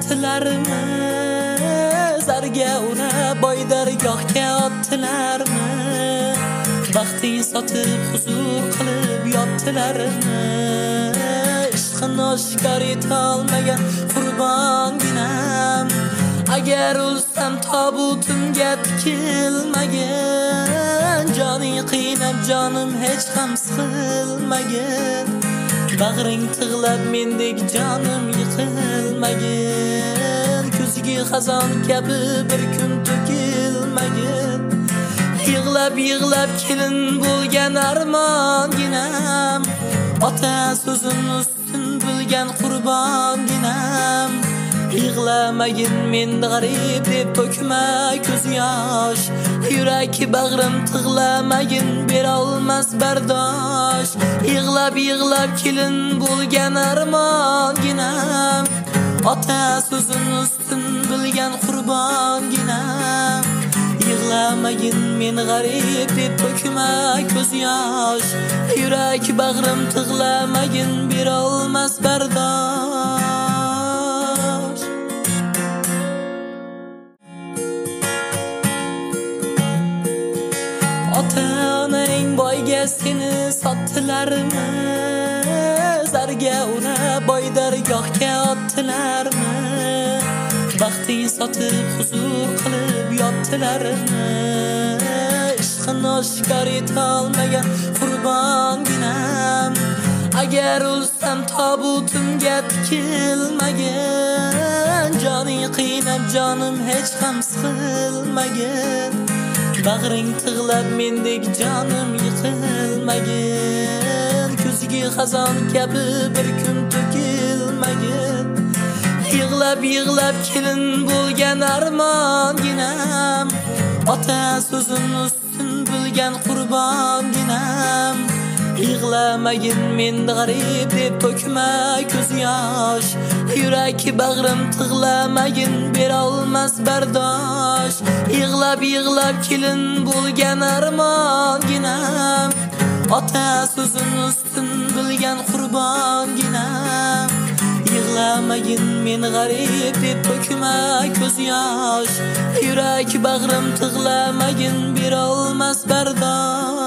ottilarmi? Zarga uni boy dargohga ottilarmi? Vaqting sotib huzur qilib yotdilarmi? Ishqini oshkor etolmagan qurbonginam, agar o'lsam tobutimga tikilmagan. Joning qiynab jonim hech ham siqilmagan, bag'ring tig'lab mendek jonim yiqilmagan. Ko'ziga xazon kabi bir kun to'kilmagan, yig'lab kelin bo'lgan armonginam, ota so'zini ustun bilgan qurbonginam. Yig'lamagin men g'arib deb to'kma ko'z yosh, yurak bag'rim tig'lamagin berolmas bardosh. Yig'lab kelin bo'lgan armonginam, ota so'zini ustun bilgan qurbonginam. Yig'lamagin men g'arib deb to'kma ko'z yosh, yurak bag'rim tig'lamagin berolmas bardosh. Ota-onang boyga seni sotdilarmi? Zarga uni boy dargohga otdilarmi? Vaqting sotib huzur qilib yotdilarmi? Ishqini oshkor etolmagan qurbonginam, agar o'lsam tobutimga tikilmagan. Joning qiynab jonim hech ham siqilmagan, bag'ring tig'lab mendek jonim yiqilmagan. Ko'ziga xazon kabi bir kun to'kilmagan, yig'lab kelin bo'lgan armonginam, ota so'zini ustun bilgan qurbonginam. Yig'lamagin men g'arib deb to'kma ko'z yosh, yurak bag'rim tig'lamagin berolmas bardosh. Yig'lab kelin bo'lgan armonginam, ota so'zini ustun bilgan qurbonginam. Yig'lamagin men g'arib deb to'kma ko'z yosh, yurak bag'rim tig'lamagin berolmas bardosh.